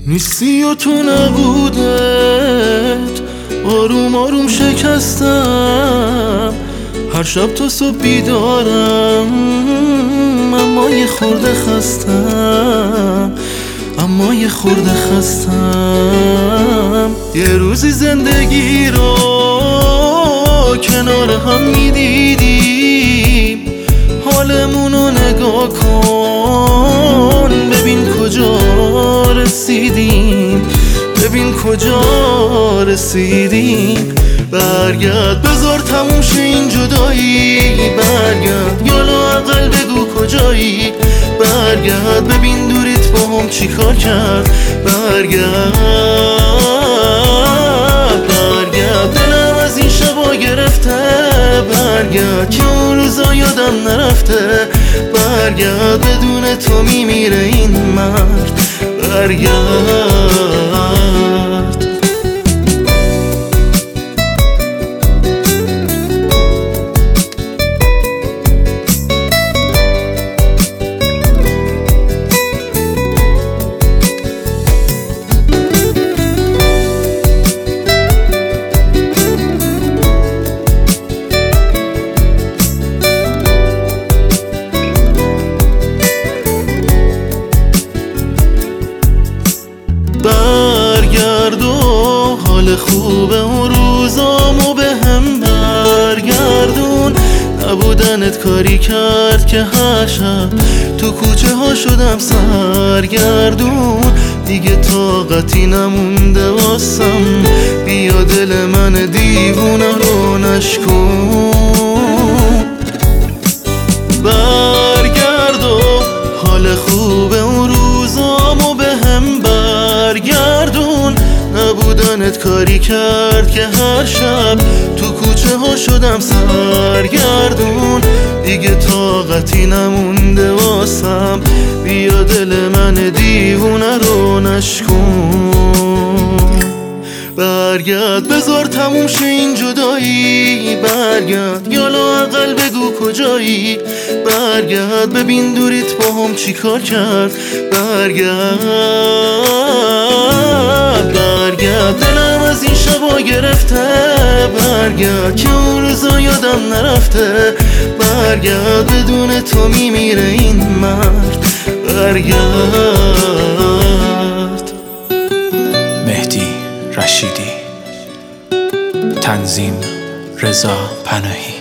نیستی و تو نبودت آروم آروم شکستم. هر شب تا صبح بیدارم، اما یه خورده خستم، اما یه خورده خستم. یه روزی زندگی رو کنار هم میدیدیم، حالمونو نگاه کن ببین کجا رسیدیم، ببین کجا رسیدیم. برگرد بذار تموم شه این جدایی، برگرد یا لااقل بگو کجایی. برگرد ببین دوریت با هم چی کار کرد. برگرد برگرد دلم از این شبا گرفته. برگرد که اون روزا یادم نرفته. برگرد بدون تو میمیره این مرد. برگرد. برگرد و حال خوبه اون روزامو به هم برگردون. نبودنت کاری کرد که هر شب تو کوچه ها شدم سرگردون. دیگه طاقتی نمونده واسم، بیا دل من دیوونه رو نشکن. برگرد و حال خوبه اون روزامو به هم برگردون. نبودنت کاری کرد که هر شب تو کوچه ها شدم سرگردون. دیگه طاقتی نمونده واسم، بیا دل من دیوونه رو نشکن. برگرد بذار تموم شه این جدایی، برگرد یا لااقل بگو کجایی. برگرد ببین دوریت با هم چی کار کرد. برگرد برگرد دلم از این شبا گرفته. برگرد که اون روزا یادم نرفته. برگرد بدون تو میمیره این مرد. برگرد. مهدی رشیدی، تنظیم رضا پناهی.